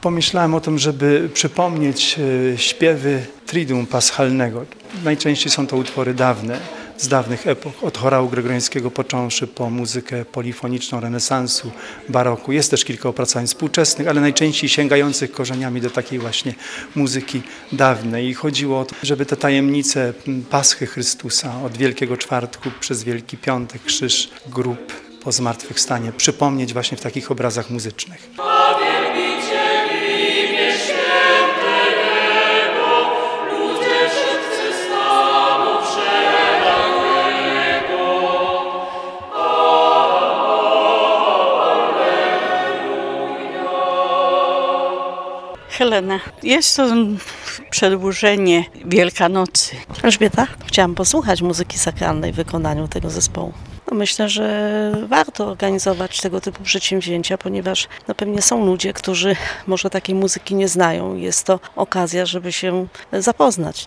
Pomyślałem o tym, żeby przypomnieć śpiewy Triduum Paschalnego. Najczęściej są to utwory dawne, z dawnych epok, od chorału gregoriańskiego począwszy po muzykę polifoniczną renesansu, baroku. Jest też kilka opracowań współczesnych, ale najczęściej sięgających korzeniami do takiej właśnie muzyki dawnej. I chodziło o to, żeby te tajemnice Paschy Chrystusa od Wielkiego Czwartku przez Wielki Piątek, Krzyż, grób po zmartwychwstanie przypomnieć właśnie w takich obrazach muzycznych. Helena. Jest to przedłużenie Wielkanocy. Elżbieta, chciałam posłuchać muzyki sakralnej w wykonaniu tego zespołu. Myślę, że warto organizować tego typu przedsięwzięcia, ponieważ pewnie są ludzie, którzy może takiej muzyki nie znają. Jest to okazja, żeby się zapoznać